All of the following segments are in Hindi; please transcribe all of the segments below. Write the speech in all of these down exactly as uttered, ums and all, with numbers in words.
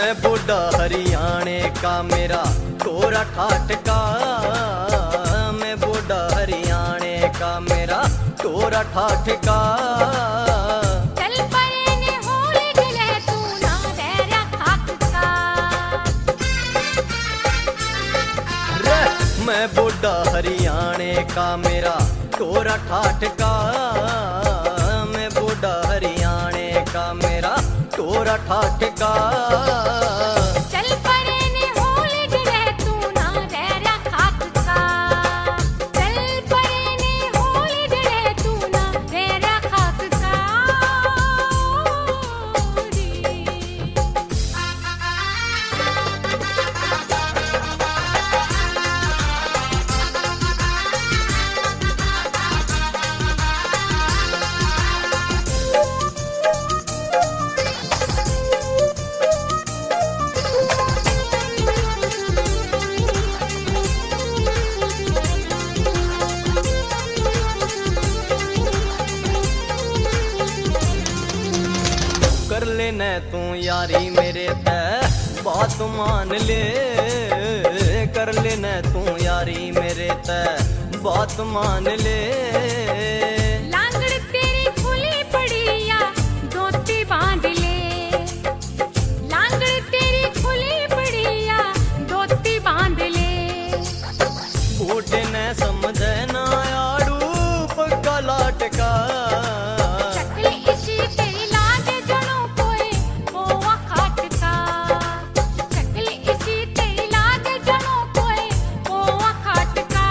मैं बूढ़ा हरियाणे का मेरा कोरा ठाठ का, मैं बूढ़ा हरियाणे का मेरा कोरा ठाठ का। चल परे ने होले दिले तू ना तेरा खाक का। रे मैं बूढ़ा हरियाणे का मेरा कोरा ठाठ का, मैं बूढ़ा हरियाणे का मेरा कोरा ठाठ का। चल परे ने होले दिले तू ना तेरा खाक का। चल परे ने होले दिले तू ना तेरा खाक का। कर लेना तू यारी मेरे ते बात मान ले, कर लेना तू यारी मेरे ते बात मान ले। लांगड़ तेरी खुली पड़ी या धोती बांध ले। लांगड़ तेरी खुली पड़ी या धोती बांध ले। बूढ़े ने समझे ना आड़ू पक्का लाटका। चकली इसी तेरी लागे जणो कोई कोवा खाटका। चकली इसी तेरी लागे जणो कोई कोवा खाटका।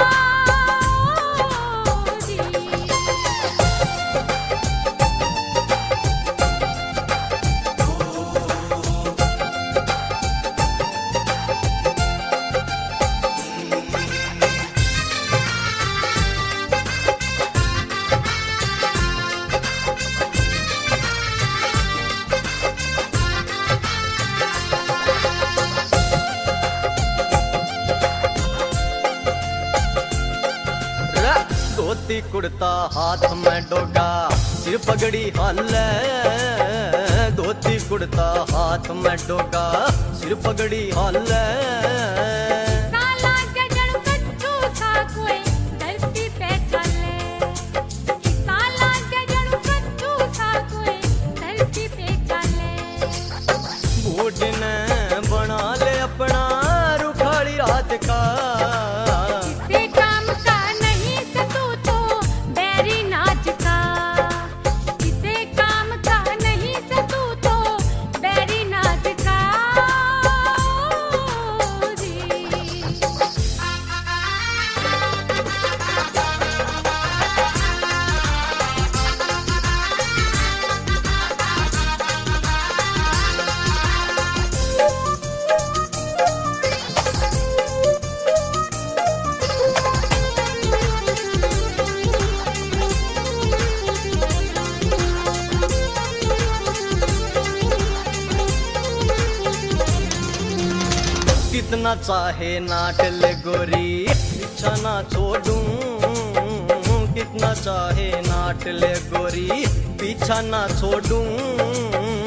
धोती कुर्ता हाथ में डोगा सिर पगड़ी हाले, धोती कुर्ता हाथ में डोगा सिर पगड़ी हाले। साला गजण कच्चू सा कोई धरती पे चले। साला गजण कच्चू सा कोई धरती पे चले। बूढ़ ने बना ले अपना रुखाड़ी रात का। किसे काम का नहीं सतू तो बैरी नाच का। किसे काम का नहीं सतू तो बैरी नाच का। कितना चाहे नाट ले गोरी पीछा ना छोड़ूं, कितना चाहे नाट ले गोरी पीछा ना छोड़ूं।